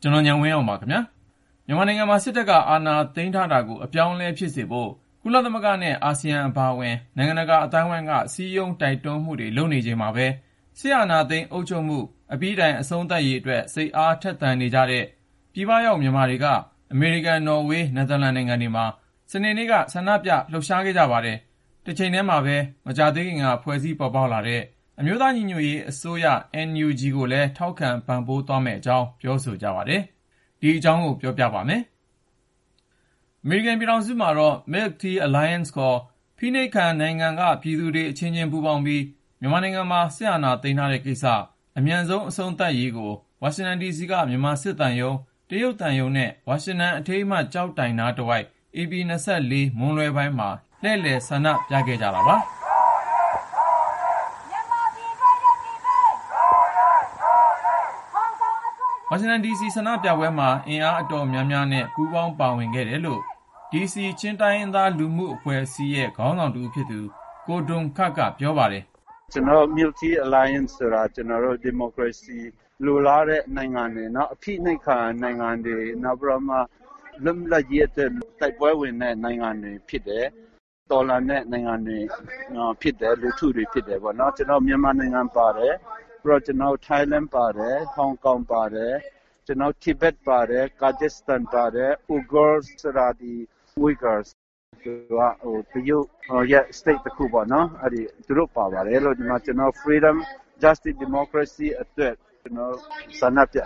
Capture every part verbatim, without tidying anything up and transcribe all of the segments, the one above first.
ကျွန်တော်ညံဝင်းအောင်ပါခင်ဗျာမြန်မာနိုင်ငံမှာစစ်တပ်ကအာဏာသိမ်းထားတာကိုအပြောင်းအလဲဖြစ်စေဖို့ကုလသမဂ္ဂနဲ့အာဆီယံအပါအဝင်နိုင်ငံတကာအတိုင်းအဝိုင်းကစီးရုံးတိုက်တွန်းမှုတွေလုပ်နေချိန်မှာပဲစစ်အာဏာသိမ်းအုပ်ချုပ်မှုအပြီးတိုင်အဆုံးသတ်ရေးအတွက်စိတ်အားထက်သန်နေကြတဲ့ပြည်ပရောက်မြန်မာတွေကအမေရိကန်နော်ဝေးနယ်သာလန်နိုင်ငံတွေမှာစနေနေ့ကဆန္ဒပြလှုပ်ရှားခဲ့ကြပါတယ်တစ်ချိန်တည်းမှာပဲမကြာသေးခင်ကဖွဲ့စည်းပေါ်ပေါက်လာတဲ့အမျိုးသားညီညွတ်ရေးအစိုးရ အန် ယူ ဂျီ ကိုလည်းထောက်ခံပံ့ပိုးသွားမယ့်အကြောင်းပြောဆိုကြပါတယ်ဒီအကြောင်းကိုပြောပြပါမယ်အမေရိကန်ပြည်ထောင်စုမှာတော့ Milk Tea Alliance ခေါ်ဖိနှိပ်ခံနိုင်ငံကပြည်သူတွေအချင်းချင်းပူးပေါင်းပြီးမြန်မာနိုင်ငံမှာစစ်အာဏာသိမ်းထားတဲ့ကိစ္စအမြန်ဆုံးအဆုံးသတ်ရေးကိုဝါရှင်တန်ဒီစီကမြန်မာစစ်သံရုံးတရုတ်သံရုံးနဲ့ဝါရှင်တန်အထိမ်းအမှတ်ကျောက်တိုင်နားတစ်ဝိုက်ဧပြီ၂၄မွန်းလွဲပိုင်းမှာလှည့်လည်ဆန္ဒပြခဲ့ကြတာပါဝါရှင်တန်ဒီစီဆန္ဒပြပွဲမှာအင်အားအတော်များများနဲ့ပူးပေါင်းပါဝင်ခဲ့တယ်လို့ဒီစီချင်းတိုင်းရင်းသားလူမှုအဖွဲ့အစည်းရဲ့ခေါင်းဆောင်တူဖြစ်သူကိုဒွန်ခတ်ကပြောပါတယ်ကျွန်တော် Milk Tea Alliance ဆိုတာကျွန်တော်တို့ democracy လိုလားတဲ့နိုင်ငံတွေเนาะအဖိနှိပ်ခံနိုင်ငံတွေနောက်ပြီးတော့မှလွတ်လပ်ရေးတဲ့တိုက်ပွဲဝင်တဲ့နိုင်ငံတွေဖြစ်တယ်တော်လှန်တဲ့နိုင်ငံတွေဖြစ်တယ်လူထုတွေဖြစ်တယ်ပေါ့เนาะကျွန်တော်မြန်မာနိုင်ငံပါတယ်ပြီးတော့ကျွန်တော် Thailand ပါတယ် Hong Kong ပါတယ်ကျွန်တော် Tibet ပါတယ် Kyrgyzstan ပါတယ် Uyghurs ဆိုတာဒီ Uyghurs ဆိုတာဟိုတရုတ်ရဲ့ state တစ်ခုပေါ့နော်အဲ့ဒီသူတို့ပါပါတယ်လို့ဒီမှာကျွန်တော် freedom justice democracy အတွက်ကျွန်တော်ဆန္ဒပြ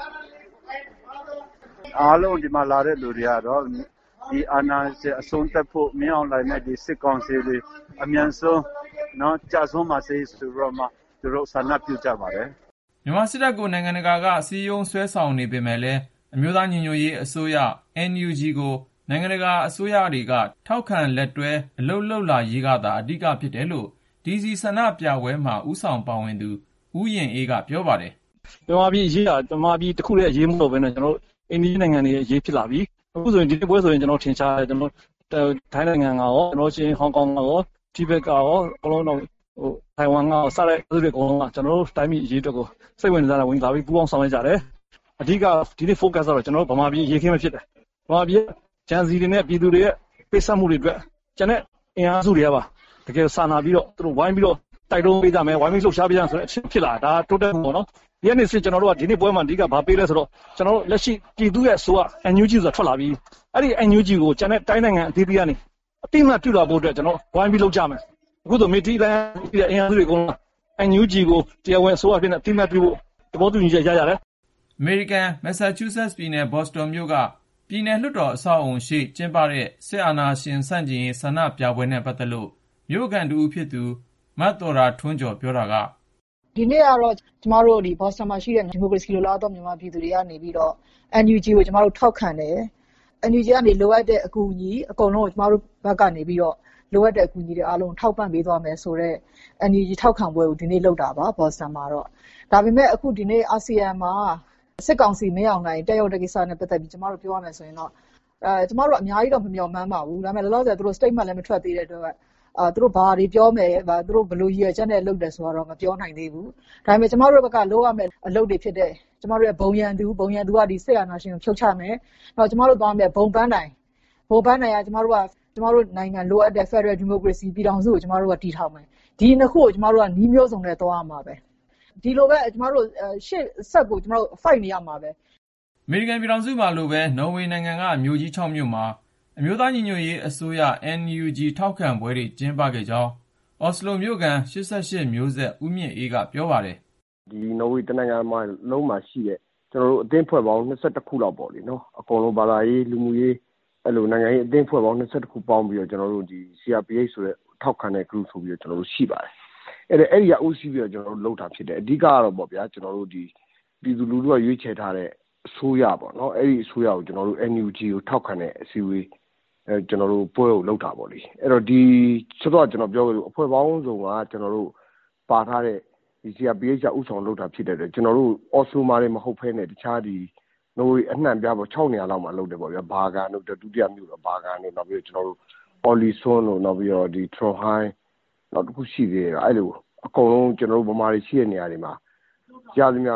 အားလုံးဒီမှာလာတဲ့လူတွေကတော့ဒီအာဏာရှင်အဆုံးသတ်ဖို့မင်းအောင်လှိုင်နဲ့ဒီစစ်ကောင်စီတွေအမြန်ဆုံးနော်ကြာဆုံးပါစေဆိုတော့မှသူတို့ဆန္ဒပြုကြပါတယ်မြန်မာစစ်တပ်ကိုနိုင်ငံတကာကစီယုံဆွဲဆောင်နေပေမဲ့လည်းအမျိုးသားညီညွတ်ရေးအစိုးရ အန် ယူ ဂျီ ကိုနိုင်ငံတကာအစိုးရတွေကထောက်ခံလက်တွဲအလုပ်လုပ်လာရေးကသာအဓိကဖြစ်တယ်လို့ဒီစီဆန္ဒပြပွဲမှာဥဆောင်ပါဝင်သူဦးရင်အေးကပြောပါတယ်မြန်မာပြည်အရေးကမြန်မာပြည်တစ်ခုရဲ့အရေးမဟုတ်ဘဲနဲ့ကျွန်တော်အိန္ဒိယနိုင်ငံရဲ့အရေးဖြစ်လာပြီအခုဆိုရင်ဒီပွဲဆိုရင်ကျွန်တော်ထင်ရှားတယ်ကျွန်တော်ထိုင်းနိုင်ငံကရောကျွန်တော်ချင်းဟောင်ကောင်ကရောတိဘက်ကရောအလုံးလုံးဟိုထိုင်ဝမ်ကရောစတဲ့သူတွေအကုန်လုံးကကျွန်တော်တို့တိုင်းပြည်အရေးအတွက်ကိုစိတ်ဝင်စားတာဝင်လာပြီးပူးပေါင်းဆောင်ရွက်ကြတယ်အဓိကဒီနေ့ focus ကတော့ကျွန်တော်တို့ဗမာပြည်အရေးခင်းမဖြစ်တယ်ဗမာပြည်ကျန်စီတွေနဲ့ပြည်သူတွေရဲ့ပိတ်ဆက်မှုတွေအတွက်ကျန်တဲ့အင်အားစုတွေကပါတကယ်စာနာပြီးတော့သူတို့ဝိုင်းပြီးတော့တိုက်တွန်းပေးကြမယ်ဝိုင်းပြီးလှုပ်ရှားပေးကြဆိုတဲ့အဖြစ်ဖြစ်လာဒါတိုးတက်မှုပေါ့နော်ဒီနေ့စစ်ကျွန်တော်တို့ကဒီနေ့ပွဲမှာအဓိကဘာပေးလဲဆိုတော့ကျွန်တော်တို့လက်ရှိပြည်သူရဲ့အစိုးရ အန် ယူ ဂျီ ဆိုတာထွက်လာပြီးအဲ့ဒီ အန် ယူ ဂျီ ကိုကျန်တဲ့တိုင်းနိုင်ငံအသီးသီးကနေအတိအမှတ်ပြုလာဖို့အတွက်ကျွန်တော်ဝိုင်းပြီးလုပ်ကြမယ်အခုဆိုမီတီလန်အင်အားစုတွေအကုန်လုံး အန် ယူ ဂျီ ကိုတရားဝင်အစိုးရဖြစ်နေအတိအမှတ်ပြုဖို့တဘောတူညီချက်ရရတယ်အမေရိကန်မက်ဆာချူးဆက်ပြည်နယ်ဘော့စတွန်မြို့ကပြည်နယ်လွှတ်တော်အဆောက်အုံရှိကျင်းပတဲ့စစ်အာဏာရှင်ဆန့်ကျင်ရေးဆန္ဒပြပွဲနဲ့ပတ်သက်လို့မြို့ခံတူဖြစ်သူမတ်တော်ရာထွန်းကျော်ပြောတာကဒီနေ့ကတော့ကျမတို့ဒီဘော့စတွန်မှာရှိတဲ့ဒီမိုကရေစီလိုလားသောမြန်မာပြည်သူတွေကနေပြီးတော့ အန် ယူ ဂျီ ကိုကျမတို့ထောက်ခံတယ် အန် ယူ ဂျီ ကနေလိုအပ်တဲ့အကူအညီအကုန်လုံးကိုကျမတို့ဘက်ကနေပြီးတော့လိုအပ်တဲ့အကူအညီတွေအားလုံးထောက်ပံ့ပေးသွားမယ်ဆိုတော့ အန် ယူ ဂျီ ထောက်ခံပွဲကိုဒီနေ့လုပ်တာပါဘော့စတွန်မှာတော့ဒါပေမဲ့အခုဒီနေ့အာဆီယံမှာစစ်ကောင်စီမင်းအောင်လှိုင်တက်ရောက်တဲ့ကိစ္စနဲ့ပတ်သက်ပြီးကျမတို့ပြောရမယ်ဆိုရင်တော့အဲကျမတို့အများကြီးတော့မမျှော်မှန်းပါဘူးဒါပေမဲ့လောလောဆယ်သူတို့ statement လည်းမထွက်သေးတဲ့အတွက်အာသူတို့ဘာတွေပြောမယ်ဗာသူတို့ဘယ်လိုရည်ရွယ်ချက်နဲ့လုပ်တယ်ဆိုတော့မပြောနိုင်သေးဘူးဒါပေမဲ့ကျမတို့ဘက်ကလုပ်ရမယ့်အလုပ်တွေဖြစ်တဲ့ကျမတို့ရဲ့ဘုံရန်သူဘုံရန်သူကဒီစစ်အာဏာရှင်ကိုဖြုတ်ချမယ်တော့ကျမတို့သွားမယ်ဘုံပန်းတိုင်ဘုံပန်းတိုင်ကကျမတို့ကကျမတို့နိုင်ငံလိုအပ်တဲ့ Federal Democracy ပြည်ထောင်စုကိုကျမတို့ကတည်ထောင်မယ်ဒီနှစ်ခုကိုကျမတို့ကနှီးမျိုးစုံနဲ့သွားရမှာပဲဒီလိုပဲကျမတို့ရှေ့ဆက်ကိုကျမတို့ fight နေရမှာပဲအမေရိကန်ပြည်ထောင်စုမှာလိုပဲနော်ဝေနိုင်ငံကမြို့ကြီး၆မြို့မှာအမျိုးသားညီညွတ်ရေးအစိုးရ အန် ယူ ဂျီ ထောက်ခံပွဲတွေကျင်းပခဲ့ကြောင်းအော်စလိုမြို့ကန်၈၈မျိုးဆက်ဦးမြင့်အေးကပြောပါတယ်ဒီနော်ဝေတနိုင်ငံမှာလုံးမှာရှိတဲ့ကျွန်တော်တို့အသင်းဖွဲ့ပေါင်း၂၁ခုလောက်ပေါ့လေနော်အကုန်လုံးဘာသာရေးလူမှုရေးအဲ့လိုနိုင်ငံရေးအသင်းဖွဲ့ပေါင်း၂၁ခုပေါင်းပြီးတော့ကျွန်တော်တို့ဒီ စီ အာร์ พี เอช ဆိုတဲ့ထောက်ခံတဲ့ group ဆိုပြီးတော့ကျွန်တော်တို့ရှိပါတယ်အဲ့ဒါအဲ့ဒီကဦးစီးပြီးတော့ကျွန်တော်တို့လုပ်တာဖြစ်တယ်အဓိကကတော့ပေါ့ဗျာကျွန်တော်တို့ဒီပြည်သူလူထုကရွေးချယ်ထားတဲ့အစိုးရပေါ့နော်အဲ့ဒီအစိုးရကိုကျွန်တော်တို့ အန် ယူ ဂျီ ကိုထောက်ခံတဲ့အစည်းအဝေးအဲကျွန်တော်တို့ပွဲကိုလုပ်တာပေါ့လေအဲ့တော့ဒီဆိုတော့ကျွန်တော်ပြောလို့အဖွဲ့ပေါင်းစုံကကျွန်တော်တို့ပါထားတဲ့ဒီ စီ အာร์ พี เอช ကဥဆောင်လုပ်တာဖြစ်တဲ့အတွက်ကျွန်တော်တို့အော်စလိုမာတွေမဟုတ်ဘဲနဲ့တခြားဒီနော်ဝေအနှံ့ပြားပေါ့၆နေရာလောက်မှာလုပ်တယ်ပေါ့ဗျာဘာဂန်တို့ဒုတိယမြို့တော့ဘာဂန်တို့နောက်ပြီးကျွန်တော်တို့အော်လီဆွန်တို့နောက်ပြီးတော့ဒီထရွန်ဟိုင်းနောက်တစ်ခုရှိသေးတယ်အဲ့လိုအကုန်လုံးကျွန်တော်တို့ဗမာတွေရှိတဲ့နေရာတွေမှာကြားသမျှဒီ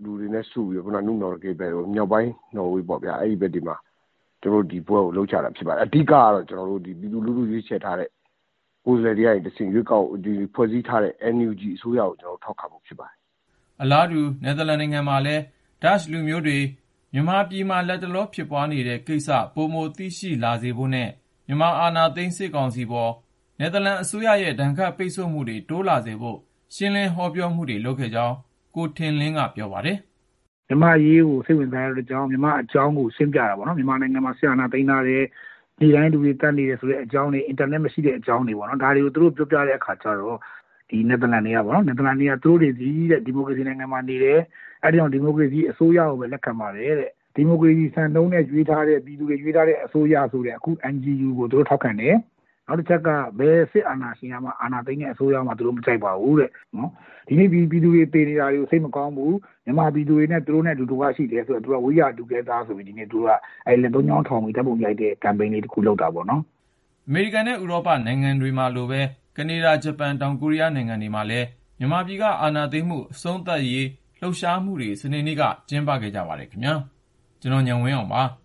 လူတွေနဲ့စုပြီးခုနနုနော်ကေဘယ်လိုမြောက်ပိုင်းနော်ဝေးပေါ့ဗျာအဲ့ဒီဘက်ဒီမှာကျွန်တော်တို့ဒီပွဲကိုလုပ်ချတာဖြစ်ပါတယ်အဓိကကတော့ကျွန်တော်တို့ဒီပြည်သူလူထုရွေးချယ်ထားတဲ့ကိုယ်စားလှယ်တွေရဲ့တစဉ်ရွေးကောက်ဒီဖွဲ့စည်းထားတဲ့ N U G အစိုးရကိုကျွန်တော်ထောက်ခံဖို့ဖြစ်ပါတယ်အလားတူနယ်သာလန်နိုင်ငံမှာလည်း Dutch လူမျိုးတွေမြန်မာပြည်မှာလက်တလောဖြစ်ပွားနေတဲ့ကိစ္စပိုမိုသိရှိလာစေဖို့နဲ့မြန်မာအာဏာသိမ်းစစ်ကောင်စီပေါ်နယ်သာလန်အစိုးရရဲ့ဒဏ်ခတ်ပိတ်ဆို့မှုတွေတိုးလာစေဖို့ရှင်းလင်းဟောပြောမှုတွေလုပ်ခဲ့ကြောင်းကိုထင်လင်းကပြောပါတယ်မြန်မာရေးကိုစိတ်ဝင်စားတဲ့အကြောင်းမြန်မာအကြောင်းကိုရှင်းပြတာပေါ့နော်မြန်မာနိုင်ငံမှာဆရာနာသိမ်းထားတဲ့ဒီတိုင်းလူတွေတတ်နေတယ်ဆိုတဲ့အကြောင်းတွေအင်တာနက်မရှိတဲ့အကြောင်းတွေပေါ့နော်ဒါတွေကိုသူတို့ပြောပြတဲ့အခါကျတော့ဒီနယ်သာလန်တွေကပေါ့နော်နယ်သာလန်တွေကသူတို့တွေဒီတဲ့ဒီမိုကရေစီနိုင်ငံမှာနေတယ်အဲဒီကြောင့်ဒီမိုကရေစီအစိုးရကိုပဲလက်ခံပါတယ်တဲ့ဒီမိုကရေစီစံနှုန်းနဲ့ရွေးထားတဲ့ပြည်သူတွေရွေးထားတဲ့အစိုးရဆိုတဲ့အခု N G U ကိုသူတို့ထောက်ခံတယ်နောက်တစ်ချက်ကဘယ်စစ်အာဏာရှင်ကမှအာဏာသိမ်းတဲ့အစိုးရမှသူတို့မကြိုက်ပါဘူးတဲ့နော်ဒီနေ့ပြည်သူတွေတည်နေတာတွေကိုစိတ်မကောင်းဘူးမြန်မာပြည်သူတွေနဲ့သူတို့နဲ့အတူတူရှိတယ်ဆိုတော့သူကဝိရတူကဲသားဆိုပြီးဒီနေ့သူကအဲလက်သုံးချောင်းထောင်ပြီးတပ်ပုံရိုက်တဲ့ campaign လေးတစ်ခုလုပ်တာပေါ့နော်အမေရိကန်နဲ့ဥရောပနိုင်ငံတွေမှာလိုပဲကနေဒါဂျပန်တောင်ကိုရီးယားနိုင်ငံတွေမှာလည်းမြန်မာပြည်ကအာဏာသိမ်းမှုအဆုံးသတ်ရေးလှုပ်ရှားမှုတွေစနေနေ့ကကျင်းပခဲ့ကြပါတယ်ခင်ဗျာကျွန်တော်ညံဝင်းအောင်ပါ